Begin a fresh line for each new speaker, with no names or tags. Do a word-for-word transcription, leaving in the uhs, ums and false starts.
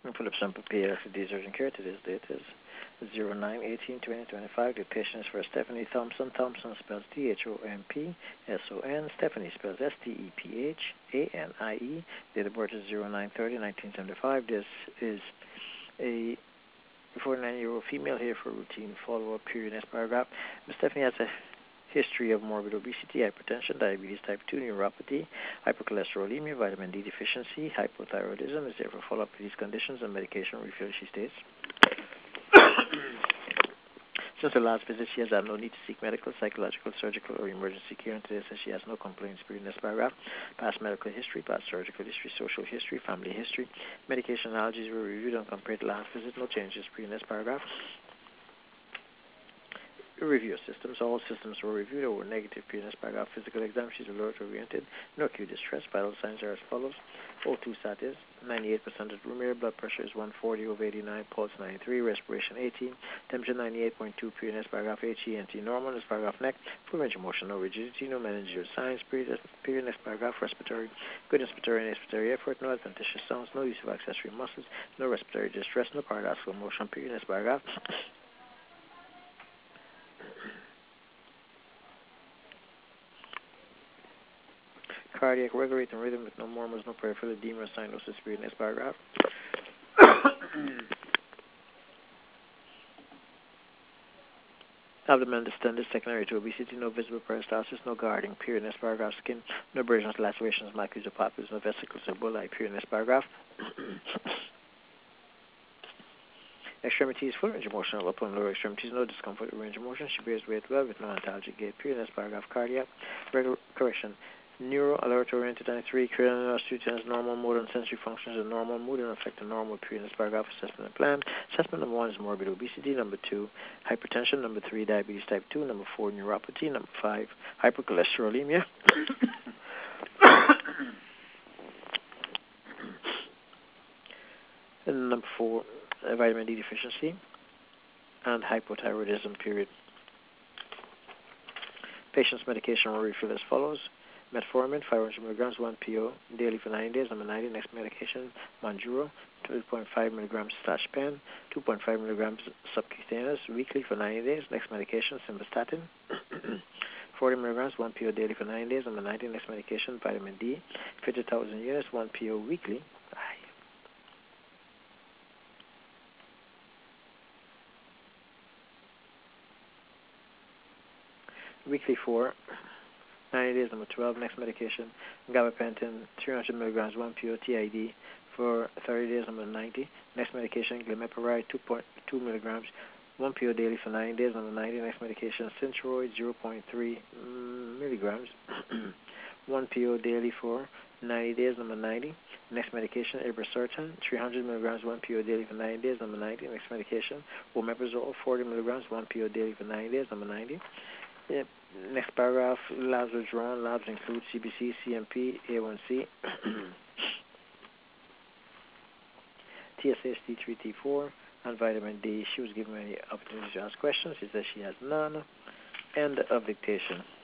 Philip Sample Pediatric Urgent Care. Today's date is zero nine eighteen twenty twenty-five. The patient is for Stephanie Thompson. Thompson spells T H O M P S O N. Stephanie spells S T E P H A N I E. Date of birth is zero nine thirty nineteen seventy-five. This is a forty-nine-year-old female here for routine follow-up period. Next paragraph. Miz Stephanie has a history of morbid obesity, hypertension, diabetes type two, neuropathy, hypercholesterolemia, vitamin D deficiency, hypothyroidism. Is there for follow-up for these conditions and medication refill, she states. Since her last visit, she has had no need to seek medical, psychological, surgical, or emergency care, and today says she has no complaints. Period. In this paragraph, past medical history, past surgical history, social history, family history, medication allergies were reviewed and compared to last visit. No changes. Period. In this paragraph, review of systems. All systems were reviewed or were negative. Period. In this paragraph, physical exam. She's alert oriented. No acute distress. Vital signs are as follows. O two sat is ninety-eight percent of room air. Blood pressure is one forty over eighty-nine. Pulse ninety-three. Respiration eighteen. Temperature ninety-eight point two. Period. In this paragraph, H E N T normal. In this paragraph, neck. Full range of motion. No rigidity. No meningeal signs. Period. Period. In this paragraph, respiratory. Good inspiratory and expiratory effort. No adventitious sounds. No use of accessory muscles. No respiratory distress. No paradoxical motion. Period. In this paragraph. Cardiac regular rate and rhythm with no murmurs, no peripheral edema or cyanosis. Period. In this paragraph. Abdomen distended secondary to obesity, no visible peristalsis, no guarding. Period. In this paragraph. Skin, no abrasions, lacerations, macules, or papules, no vesicles or bullae. Period. In this paragraph. Extremities, full range of motion, upper and lower extremities, no discomfort or range of motion. She bears weight well with no antalgic gait. Period. In this paragraph. Cardiac, regular, correction. Neuro, alert oriented ninety-three, cranial osteogenesis, normal motor and sensory functions are normal, mood and affect the normal. Period. In this paragraph. Assessment and plan. Assessment number one is morbid obesity. Number two, hypertension. Number three, diabetes type two. Number four, neuropathy. Number five, hypercholesterolemia. And number four, uh, vitamin D deficiency and hypothyroidism. Period. Patient's medication will refill as follows. Metformin, five hundred milligrams, one P O daily for ninety days. Number ninety, next medication, Monjuro, two point five milligrams slash pen, two point five milligrams subcutaneous, weekly for ninety days. Next medication, Simvastatin, forty milligrams, one P O daily for ninety days. Number ninety, next medication, vitamin D, fifty thousand units, one P O weekly. Weekly for ninety days. Number twelve, next medication, gabapentin, three hundred milligrams, one P O T I D for thirty days. Number ninety, next medication, glimepiride, two point two milligrams, one P O daily for ninety days. Number ninety, next medication, Synthroid, zero point three milligrams, one P O daily for ninety days. Number ninety, next medication, irbesartan, three hundred milligrams, one P O daily for ninety days. Number ninety, next medication, omeprazole, forty milligrams, one P O daily for ninety days. Number ninety. Yep. Next paragraph, labs are drawn. Labs include C B C, C M P, A one C, T S H, T three, T four, and vitamin D. She was given many opportunities to ask questions. She says she has none. End of dictation.